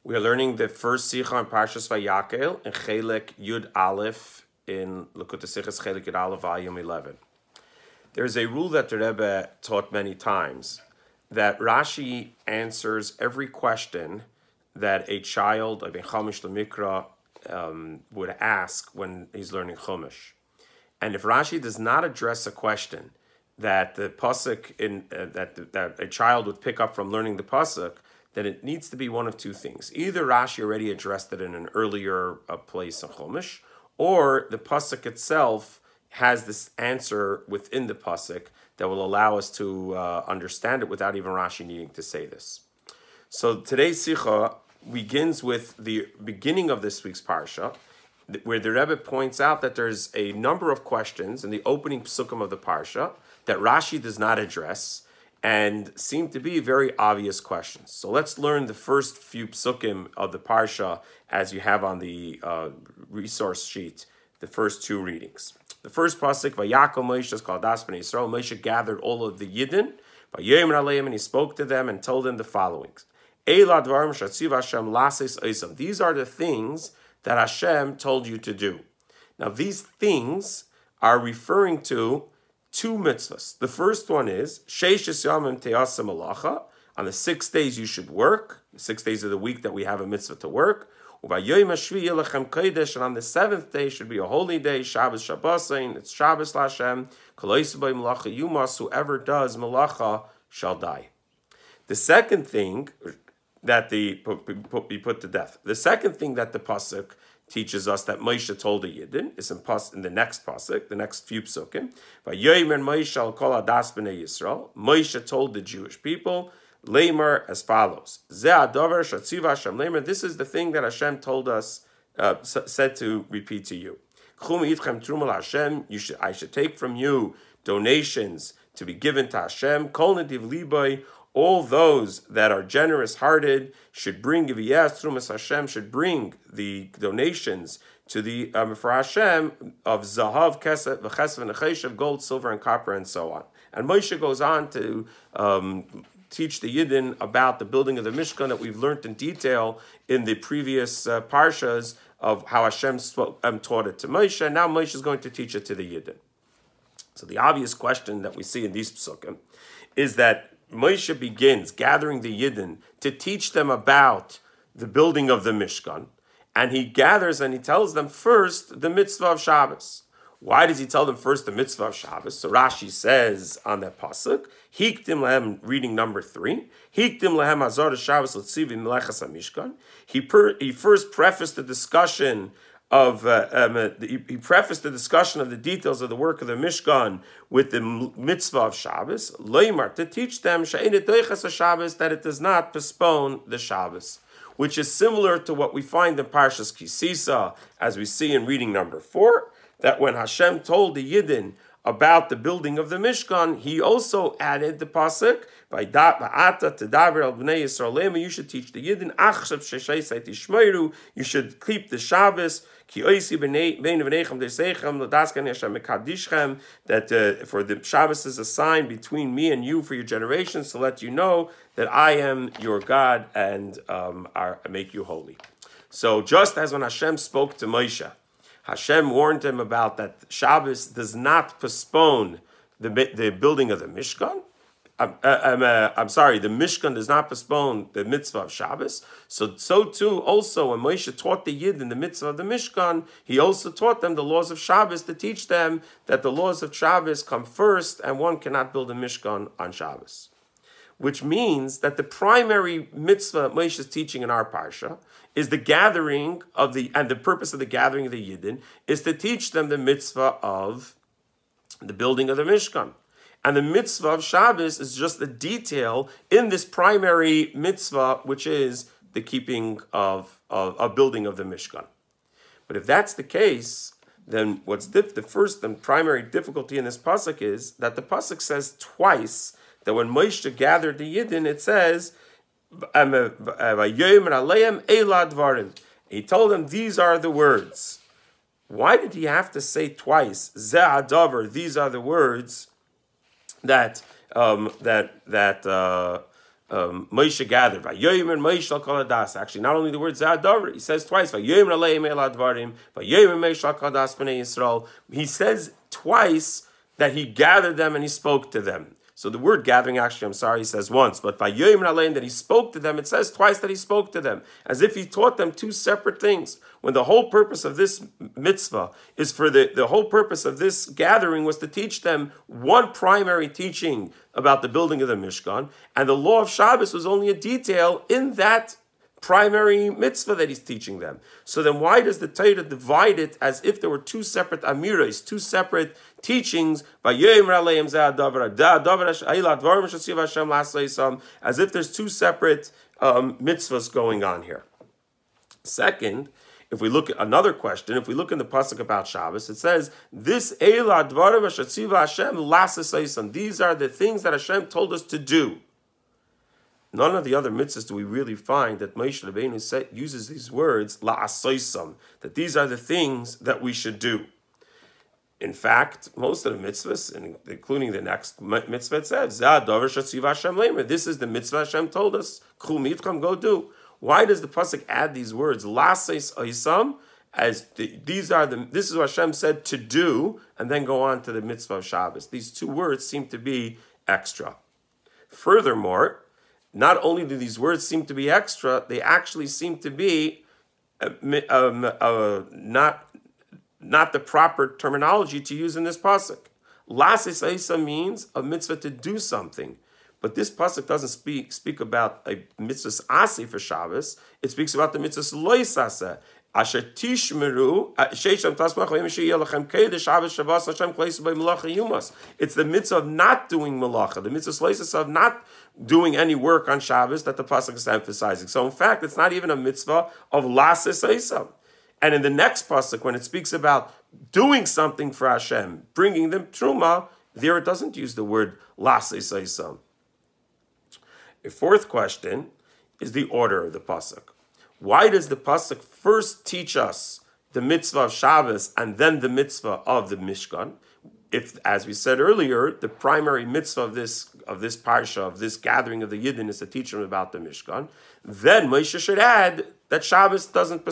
We are learning the first Sikha on Parshas Vayakel in Chelek Yud Aleph in Likutei Sichos Chelek Yud Aleph, volume 11. There's a rule that the Rebbe taught many times that Rashi answers every question that a child, like a Chumash Lemikra, would ask when he's learning Chumash. And if Rashi does not address a question that the pasuk that a child would pick up from learning the pasuk, then it needs to be one of two things. Either Rashi already addressed it in an earlier place in Chumash, or the pasuk itself has this answer within the pasuk that will allow us to understand it without even Rashi needing to say this. So today's Sikha begins with the beginning of this week's Parsha, where the Rebbe points out that there's a number of questions in the opening psukim of the Parsha that Rashi does not address, and seem to be very obvious questions. So let's learn the first few psukim of the Parsha as you have on the resource sheet, the first two readings. The first pasuk, Vayakel Moshe is called Das Bnei Yisrael. Moshe gathered all of the Yidden, Vayomer Aleim, and he spoke to them and told them the following. Eila dvarim shatziv Hashem lases oisam. These are the things that Hashem told you to do. Now these things are referring to two mitzvahs. The first one is Sheishes Yamim Te'aseh Malacha. On the 6 days you should work. The 6 days of the week that we have a mitzvah to work. U'Vayoyim Hashvi Yelechem Kodesh. And on the 7th day should be a holy day. Shabbos Shabbosain. It's Shabbos Lashem. Koloisei B'Y Malacha Yumas. Whoever does malacha shall die. The second thing that be put to death. The second thing that the pasuk teaches us that Moshe told the Yidden is in the next pasuk, the next few psukim. Vayomer Moshe al kol adas b'nei Yisrael. Moshe told the Jewish people, Leimer, as follows: Ze adavar shatziv Hashem Leimer. This is the thing that Hashem told us, said to repeat to you. Chum yitchem truma Hashem. I should take from you donations to be given to Hashem. Kol nediv liboy. All those that are generous-hearted should bring Giviyas Trumas Hashem, should bring the donations to the for Hashem of Zahav, Kesef, V'Chesef, and Necheshev, gold, silver, and copper, and so on. And Moshe goes on to teach the Yidden about the building of the Mishkan that we've learned in detail in the previous parshas of how Hashem taught it to Moshe. Now Moshe is going to teach it to the Yidden. So the obvious question that we see in these psukim is that Moshe begins gathering the Yidden to teach them about the building of the Mishkan, and he gathers and he tells them first the mitzvah of Shabbos. Why does he tell them first the mitzvah of Shabbos? So Rashi says on that pasuk, Hiktim lehem, reading number 3, Hiktim lehem azar Shabbos l'tzivim melechas hamishkan. He first prefaced the discussion of he prefaced the discussion of the details of the work of the Mishkan with the mitzvah of Shabbos, Leimar, to teach them Shabbos, that it does not postpone the Shabbos, which is similar to what we find in Parshas Kisisa, as we see in reading number 4, that when Hashem told the Yidden about the building of the Mishkan, he also added the pasuk, you should teach the Yidden, you should keep the Shabbos, that for the Shabbos is a sign between me and you for your generations to let you know that I am your God and make you holy. So just as when Hashem spoke to Moshe, Hashem warned him about that Shabbos does not postpone the building of the Mishkan. I'm sorry, the Mishkan does not postpone the mitzvah of Shabbos. So too, also, when Moshe taught the Yid in the mitzvah of the Mishkan, he also taught them the laws of Shabbos to teach them that the laws of Shabbos come first and one cannot build a Mishkan on Shabbos. Which means that the primary mitzvah Moshe is teaching in our parsha is the gathering of the purpose of the gathering of the Yidden is to teach them the mitzvah of the building of the Mishkan. And the mitzvah of Shabbos is just the detail in this primary mitzvah, which is the keeping of building of the Mishkan. But if that's the case, then what's the first and primary difficulty in this pasuk is that the pasuk says twice that when Moshe gathered the Yidden, it says, he told them these are the words. Why did he have to say twice, Ze adavar, these are the words that Moshe gathered. Vayomer Moshe al kol hadas. Actually, not only the word zadavar, he says twice. Vayomer aleim el advarim. Vayomer Moshe al kol hadas b'nei Yisrael. He says twice that he gathered them and he spoke to them. So the word gathering, actually, I'm sorry, he says once, but vayomer aleim, that he spoke to them, it says twice that he spoke to them, as if he taught them two separate things. When the whole purpose of this mitzvah is for the whole purpose of this gathering was to teach them one primary teaching about the building of the Mishkan, and the law of Shabbos was only a detail in that primary mitzvah that he's teaching them. So then why does the Torah divide it as if there were two separate amiras, two separate teachings, as if there's two separate mitzvahs going on here? Second, if we look at another question, if we look in the pasuk about Shabbos, it says, "This Eila Dvarim Asher Tziva Hashem L'aseh Seisam." These are the things that Hashem told us to do. None of the other mitzvahs do we really find that Moshe Rabbeinu uses these words la'asoisam, that these are the things that we should do. In fact, most of the mitzvahs, including the next mitzvah, it says, this is the mitzvah Hashem told us, go do. Why does the pasuk add these words la'asoisam, as this is what Hashem said to do, and then go on to the mitzvah of Shabbos? These two words seem to be extra. Furthermore, not only do these words seem to be extra, they actually seem to be not the proper terminology to use in this pasuk. Lasis Eisa means a mitzvah to do something, but this pasuk doesn't speak about a mitzvah asi for Shabbos. It speaks about the mitzvah lois asa. Asher tishmeru sheisham tasmach v'yemshi yelachem kedesh Shabbos Shabbos Hashem kleisu by malacha yumas. It's the mitzvah of not doing malacha, the mitzvah lois of not doing any work on Shabbos that the pasuk is emphasizing. So in fact, it's not even a mitzvah of lasis eisam. And in the next pasuk, when it speaks about doing something for Hashem, bringing them truma, there it doesn't use the word lasis eisam. A fourth question is the order of the pasuk. Why does the pasuk first teach us the mitzvah of Shabbos and then the mitzvah of the Mishkan? If, as we said earlier, the primary mitzvah of this parsha, of this gathering of the Yidden, is to teach them about the Mishkan, then Moshe should add that Shabbos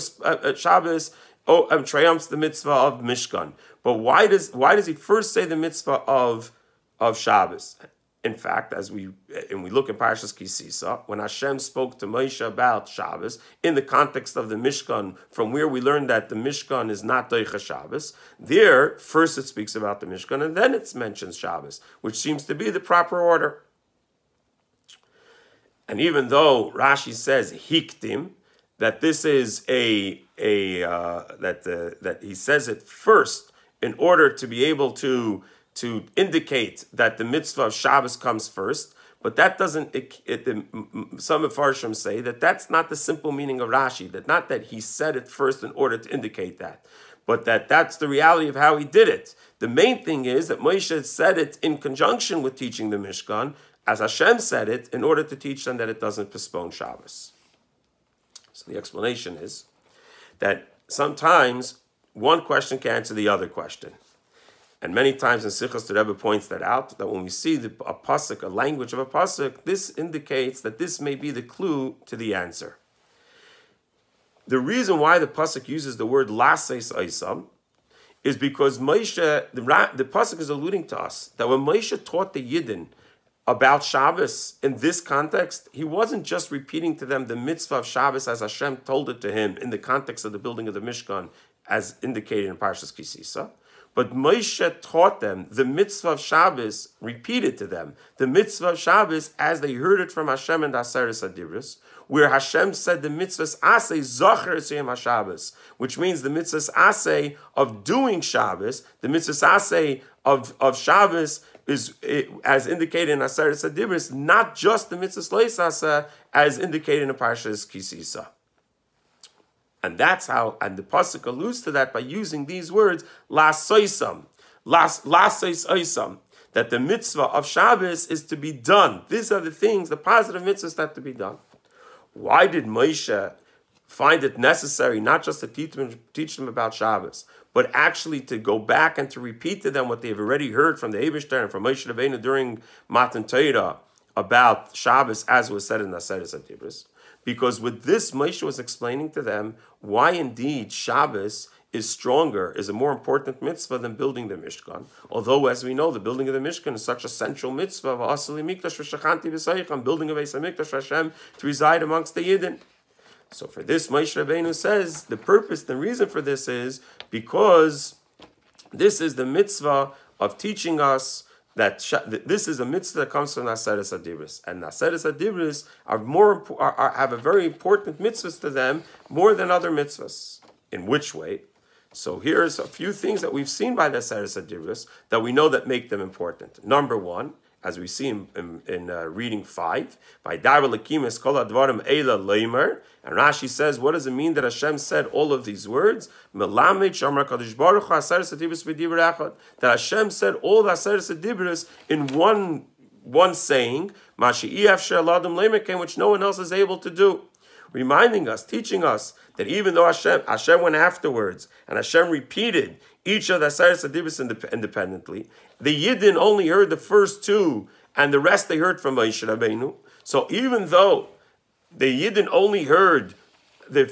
triumphs the mitzvah of Mishkan. But why does he first say the mitzvah of Shabbos? In fact, as we look in Parshas Kisisa, when Hashem spoke to Moshe about Shabbos, in the context of the Mishkan, from where we learned that the Mishkan is not Doicha Shabbos, there, first it speaks about the Mishkan, and then it mentions Shabbos, which seems to be the proper order. And even though Rashi says Hiktim, that this is that he says it first in order to be able to indicate that the mitzvah of Shabbos comes first, but that doesn't, some Mefarshim say that that's not the simple meaning of Rashi, that not that he said it first in order to indicate that, but that's the reality of how he did it. The main thing is that Moshe said it in conjunction with teaching the Mishkan, as Hashem said it, in order to teach them that it doesn't postpone Shabbos. So the explanation is that sometimes one question can answer the other question. And many times in Sichos the Rebbe points that out, that when we see a pasuk, a language of a pasuk, this indicates that this may be the clue to the answer. The reason why the pasuk uses the word lases oisam is because Moshe, the pasuk is alluding to us, that when Moshe taught the Yidden about Shabbos in this context, he wasn't just repeating to them the mitzvah of Shabbos as Hashem told it to him in the context of the building of the Mishkan, as indicated in Parshas Kisisa. But Moshe taught them the mitzvah of Shabbos, repeated to them the mitzvah of Shabbos as they heard it from Hashem and Aseres Adibros, where Hashem said the mitzvahs aseh zocher esiyam HaShabbos, which means the mitzvahs aseh of doing Shabbos, the mitzvahs aseh of Shabbos is, as indicated in Aseres Adibros, not just the mitzvahs leis aseh as indicated in Parshas Kisisa. And that's how, and the pasuk alludes to that by using these words, lasoisam, lasoisam, that the mitzvah of Shabbos is to be done. These are the things, the positive mitzvahs that to be done. Why did Moshe find it necessary not just to teach them about Shabbos, but actually to go back and to repeat to them what they've already heard from the Eibishter and from Moshe Rabbeinu during Matan Torah about Shabbos as was said in Naseres HaDibros, because with this Moshe was explaining to them why indeed Shabbos is stronger, is a more important mitzvah than building the Mishkan. Although, as we know, the building of the Mishkan is such a central mitzvah, building of Beis HaMikdash for Hashem to reside amongst the Yidden. So for this, Moshe Rabbeinu says, the purpose, the reason for this is because this is the mitzvah of teaching us that this is a mitzvah that comes from Naseres HaDibros. And Naseres HaDibros have a very important mitzvahs to them, more than other mitzvahs. In which way? So here's a few things that we've seen by the Naseres HaDibros that we know that make them important. Number one, as we see in reading 5, by Dara Lakimis Kol Advarim Eila Leimer, and Rashi says, what does it mean that Hashem said all of these words? Melamed Shamar Kadosh Baruch Hu Aseres HaDibros B'Dibur Echad. That Hashem said all the Aseres HaDibros in one saying, Mashi Efshar L'Adam Leimer Ken, which no one else is able to do. Reminding us, teaching us that even though Hashem went afterwards and Hashem repeated each of the Aseres HaDibros independently, the Yidden only heard the first two, and the rest they heard from Moshe Rabbeinu. So even though the Yidden only heard the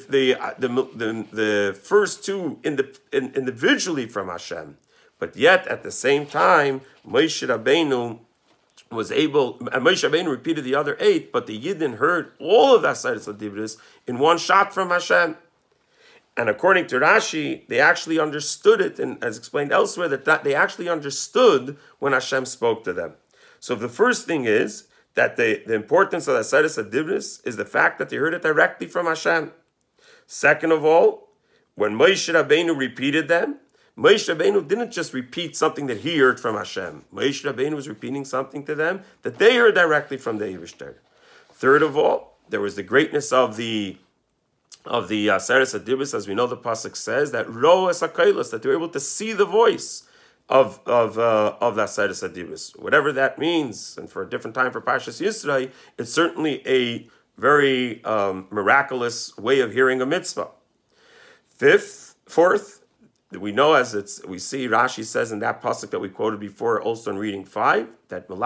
first two individually from Hashem, but yet at the same time Moshe Rabbeinu was able, and Moshe Rabbeinu repeated the other 8, but the Yidden heard all of the Aseres HaDibros in one shot from Hashem. And according to Rashi, they actually understood it, and as explained elsewhere, that they actually understood when Hashem spoke to them. So the first thing is that the importance of the Aseres HaDibros is the fact that they heard it directly from Hashem. Second of all, when Moshe Rabbeinu repeated them, Moshe Rabbeinu didn't just repeat something that he heard from Hashem. Moshe Rabbeinu was repeating something to them that they heard directly from the Eibishter. Third of all, there was the greatness of the Aseres HaDibros, as we know the pasuk says, that Ro'as HaKailos, that they were able to see the voice of the Aseres HaDibros. Whatever that means, and for a different time for Parshas Yisrael, it's certainly a very miraculous way of hearing a mitzvah. Fourth, we know we see Rashi says in that pasuk that we quoted before, also in reading 5, that that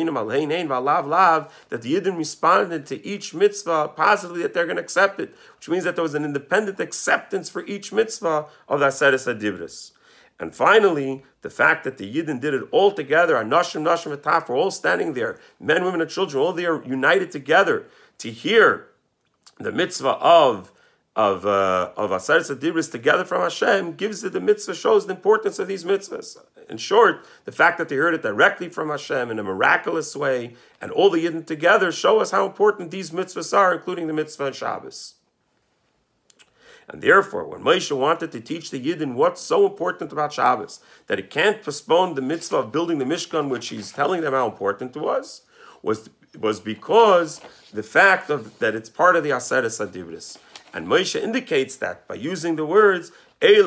the Yidden responded to each mitzvah positively, that they're going to accept it, which means that there was an independent acceptance for each mitzvah of the Aseres HaDibros. And finally, the fact that the Yidden did it all together, Nashim V'Taf, we're all standing there, men, women, and children, all there united together to hear the mitzvah of Aseres HaDibros together from Hashem, gives it the mitzvah, shows the importance of these mitzvahs. In short, the fact that they heard it directly from Hashem in a miraculous way, and all the Yidden together, show us how important these mitzvahs are, including the mitzvah of Shabbos. And therefore, when Moshe wanted to teach the Yidden what's so important about Shabbos, that it can't postpone the mitzvah of building the Mishkan, which he's telling them how important it was because the fact that it's part of the Aseres HaDibros. And Moshe indicates that by using the words, the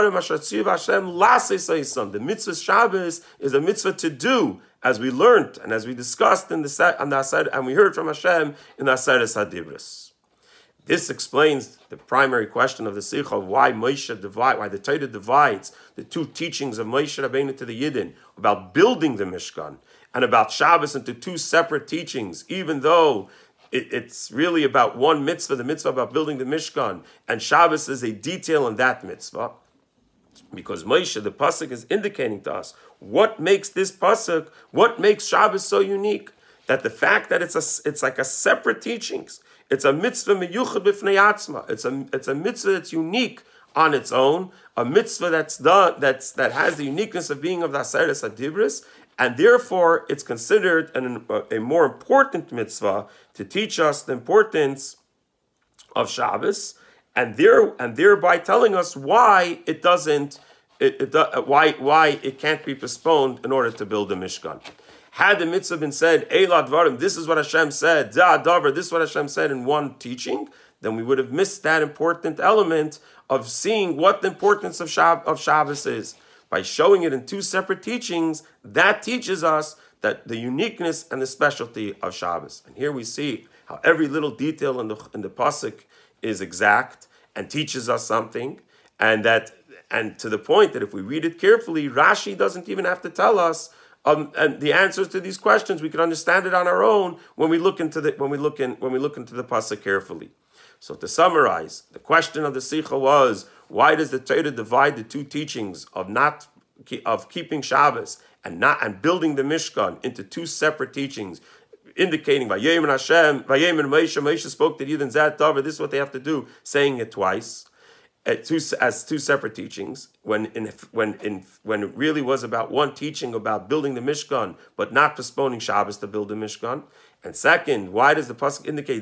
mitzvah Shabbos is a mitzvah to do, as we learned and as we discussed and we heard from Hashem in the Aseres HaDibros. This explains the primary question of the Sikha of why the Torah divides the two teachings of Moshe Rabbeinu to the Yidden about building the Mishkan and about Shabbos into two separate teachings, even though it's really about one mitzvah, the mitzvah about building the Mishkan, and Shabbos is a detail in that mitzvah. Because Moshe, the pasuk, is indicating to us what makes this pasuk, what makes Shabbos so unique. That the fact that it's like a separate teachings. It's a mitzvah miyuchad b'fnei atzma. It's a mitzvah that's unique on its own, a mitzvah that has the uniqueness of being of the Aseres HaDibros, and therefore it's considered a more important mitzvah to teach us the importance of Shabbos, and thereby telling us why it doesn't, why it can't be postponed in order to build the Mishkan. Had the mitzvah been said, Eila Dvarim, this is what Hashem said, Zah Davar, this is what Hashem said in one teaching, then we would have missed that important element of seeing what the importance of Shabbos is. By showing it in two separate teachings, that teaches us that the uniqueness and the specialty of Shabbos. And here we see how every little detail in the pasuk is exact and teaches us something, and to the point that if we read it carefully, Rashi doesn't even have to tell us And the answers to these questions, we can understand it on our own when we look into the pasuk carefully. So to summarize, the question of the Sikha was, why does the Torah divide the two teachings of keeping Shabbos and building the Mishkan into two separate teachings, indicating Vayemen Hashem, Vayemen Moshe spoke to Yid and Zat Davar, this is what they have to do, saying it twice, as two separate teachings, when it really was about one teaching about building the Mishkan, but not postponing Shabbos to build the Mishkan. And second, why does the pasuk indicate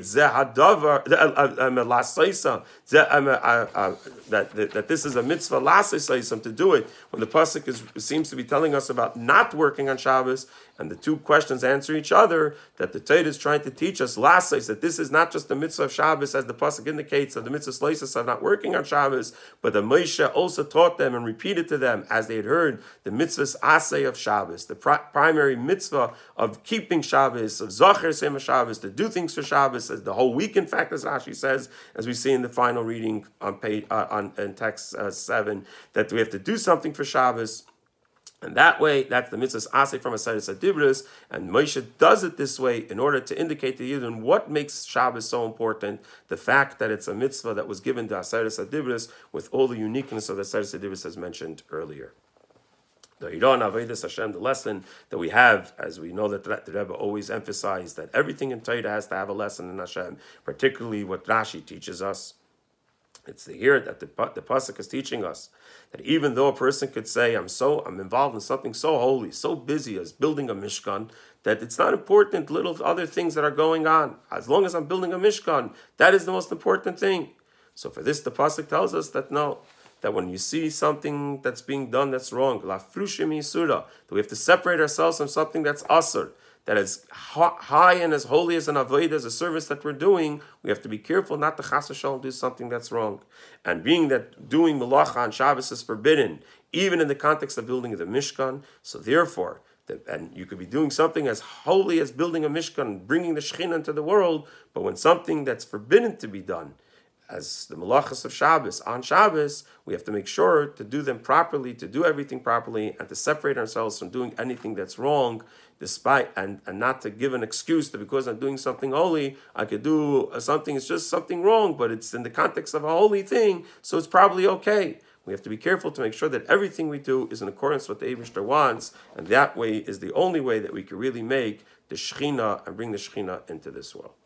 that this is a mitzvah lasaisam to do it when the pasuk seems to be telling us about not working on Shabbos, and the two questions answer each other? That the Torah is trying to teach us lasais that this is not just the mitzvah of Shabbos, as the pasuk indicates, of the mitzvah slaisas of not working on Shabbos, but the Moshe also taught them and repeated to them, as they had heard, the mitzvah's asay of Shabbos, the primary mitzvah of keeping Shabbos, of Zachar Sema Shabbos, to do things for Shabbos, as the whole week, in fact, as Rashi says, as we see in the final reading on page in text 7, that we have to do something for Shabbos. And that way, that's the mitzvah's asay from Aseret Adibris, and Moshe does it this way in order to indicate to Yidden what makes Shabbos so important, the fact that it's a mitzvah that was given to Aseret Adibris with all the uniqueness of the Aseret Adibris as mentioned earlier. The Iran Avodas Hashem, the lesson that we have, as we know that the Rebbe always emphasized, that everything in Torah has to have a lesson in Hashem, particularly what Rashi teaches us. It's here that the pasuk is teaching us that even though a person could say, I'm involved in something so holy, so busy as building a Mishkan, that it's not important little other things that are going on. As long as I'm building a Mishkan, that is the most important thing. So for this, the pasuk tells us that no, that when you see something that's being done that's wrong, that we have to separate ourselves from something that's asur, that is high and as holy as an avodah, as a service that we're doing, we have to be careful not to chas v'shalom do something that's wrong. And being that doing melacha on Shabbos is forbidden, even in the context of building the Mishkan, so therefore, and you could be doing something as holy as building a Mishkan, bringing the Shekhinah into the world, but when something that's forbidden to be done, as the melachas of Shabbos, on Shabbos, we have to make sure to do them properly, to do everything properly, and to separate ourselves from doing anything that's wrong, despite, and not to give an excuse that because I'm doing something holy, I could do something, it's just something wrong, but it's in the context of a holy thing, so it's probably okay. We have to be careful to make sure that everything we do is in accordance with what the Eibishter wants, and that way is the only way that we can really make the Shekhinah and bring the Shekhinah into this world.